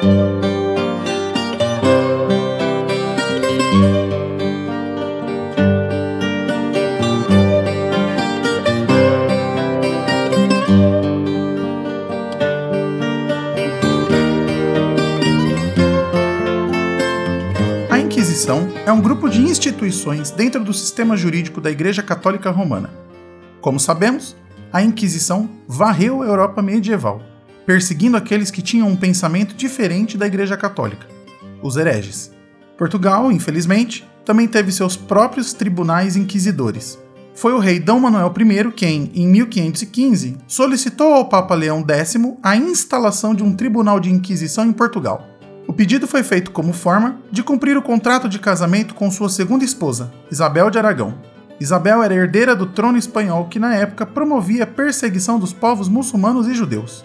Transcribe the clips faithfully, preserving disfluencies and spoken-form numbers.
A Inquisição é um grupo de instituições dentro do sistema jurídico da Igreja Católica Romana. Como sabemos, a Inquisição varreu a Europa medieval, perseguindo aqueles que tinham um pensamento diferente da Igreja Católica, os hereges. Portugal, infelizmente, também teve seus próprios tribunais inquisidores. Foi o rei D. Manuel I quem, em mil quinhentos e quinze, solicitou ao Papa Leão X a instalação de um tribunal de inquisição em Portugal. O pedido foi feito como forma de cumprir o contrato de casamento com sua segunda esposa, Isabel de Aragão. Isabel era herdeira do trono espanhol que na época promovia a perseguição dos povos muçulmanos e judeus.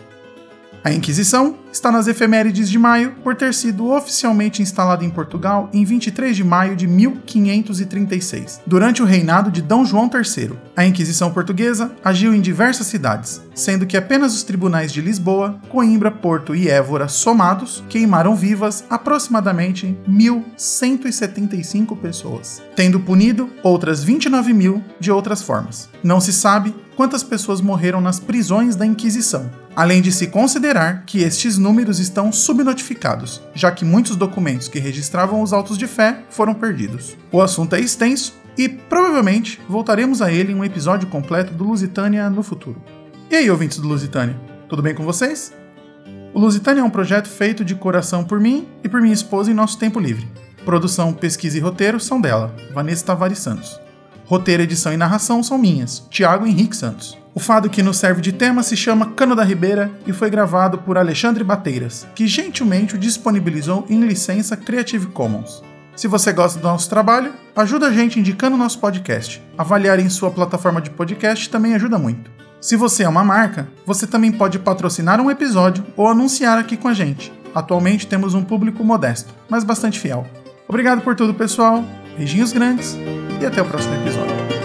A Inquisição está nas efemérides de maio por ter sido oficialmente instalada em Portugal em vinte e três de maio de mil quinhentos e trinta e seis, durante o reinado de D. João terceiro. A Inquisição portuguesa agiu em diversas cidades, sendo que apenas os tribunais de Lisboa, Coimbra, Porto e Évora somados queimaram vivas aproximadamente mil cento e setenta e cinco pessoas, tendo punido outras vinte e nove mil de outras formas. Não se sabe quantas pessoas morreram nas prisões da Inquisição, além de se considerar que estes números estão subnotificados, já que muitos documentos que registravam os autos de fé foram perdidos. O assunto é extenso e provavelmente voltaremos a ele em um episódio completo do Lusitânia no futuro. E aí, ouvintes do Lusitânia, tudo bem com vocês? O Lusitânia é um projeto feito de coração por mim e por minha esposa em nosso tempo livre. Produção, pesquisa e roteiro são dela, Vanessa Tavares Santos. Roteiro, edição e narração são minhas, Thiago Henrique Santos. O fado que nos serve de tema se chama Cano da Ribeira e foi gravado por Alexandre Bateiras, que gentilmente o disponibilizou em licença Creative Commons. Se você gosta do nosso trabalho, ajuda a gente indicando o nosso podcast. Avaliar em sua plataforma de podcast também ajuda muito. Se você é uma marca, você também pode patrocinar um episódio ou anunciar aqui com a gente. Atualmente temos um público modesto, mas bastante fiel. Obrigado por tudo, pessoal. Beijinhos grandes e até o próximo episódio.